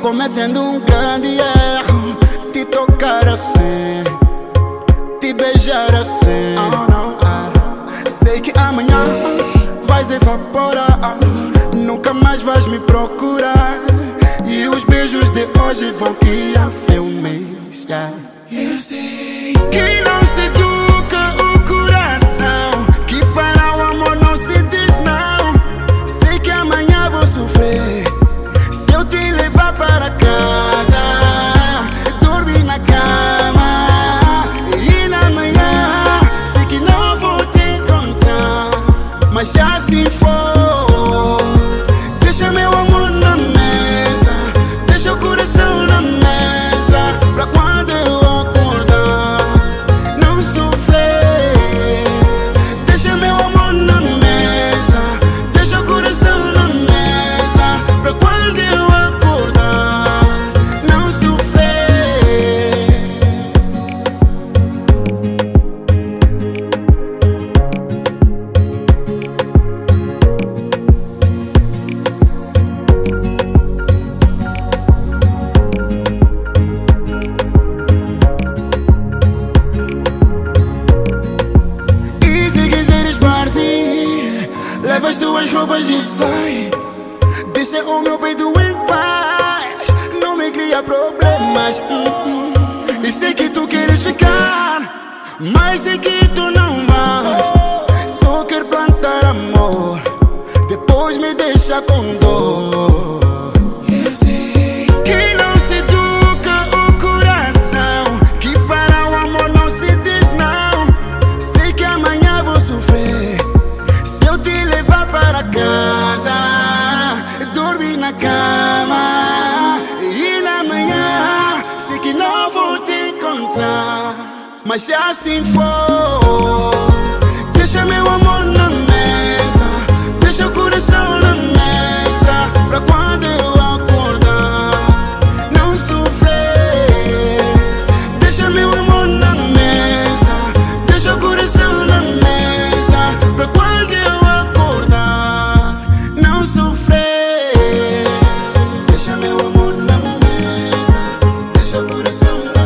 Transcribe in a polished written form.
cometendo um grande erro, te tocar assim, te beijar assim. Sei que amanhã vais evaporar, nunca mais vais me procurar, e os beijos de hoje vão criar filmes. Eu sei que não se educa o coração, que para o amor não se diz não. Sei que amanhã vou sofrer se eu te levar para casa, dormir na cama, e na manhã sei que não vou te encontrar. Mas se assim for, deixa meu amor na mesa, deixa o coração na mesa, pra quando eu acordar não sofrer. Deixa meu amor na mesa, deixa o coração na mesa, pra quando eu acordar não sofrer. Leva as tuas roupas e sai, deixa o meu peito em paz, não me cria problemas. E sei que tu queres ficar, mas sei que tu não vais. Só quero plantar amor, depois me deixa com dor. Eu sei que não se educa o coração, que para o amor não se diz não. Sei que amanhã vou sofrer se eu te levar para casa, dormir na cama, e na manhã sei que não vou te encontrar. Mas se assim for, deixa meu amor na mesa, deixa o coração na mesa, pra quando eu acordar não sofrer. Deixa meu amor na mesa, deixa o coração na mesa, pra quando eu acordar não sofrer. Deixa meu amor na mesa, deixa o coração na mesa.